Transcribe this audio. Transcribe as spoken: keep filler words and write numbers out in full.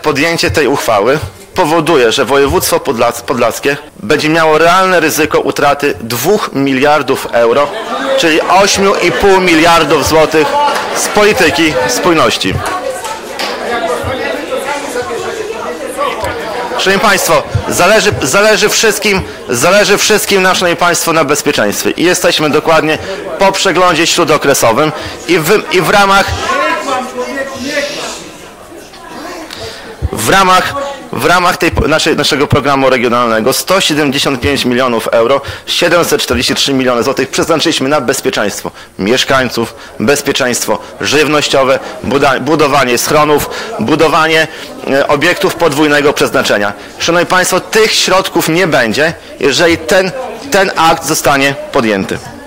Podjęcie tej uchwały powoduje, że województwo podlas- podlaskie będzie miało realne ryzyko utraty dwóch miliardów euro, czyli ośmiu i pół miliardów złotych z polityki spójności. Szanowni Państwo, zależy, zależy, wszystkim, zależy wszystkim nam, Szanowni Państwo, na bezpieczeństwie i jesteśmy dokładnie po przeglądzie śródokresowym i w, i w ramach w ramach W ramach tej, naszej, naszego programu regionalnego sto siedemdziesiąt pięć milionów euro, siedemset czterdzieści trzy miliony złotych przeznaczyliśmy na bezpieczeństwo mieszkańców, bezpieczeństwo żywnościowe, buda, budowanie schronów, budowanie e, obiektów podwójnego przeznaczenia. Szanowni Państwo, tych środków nie będzie, jeżeli ten, ten akt zostanie podjęty.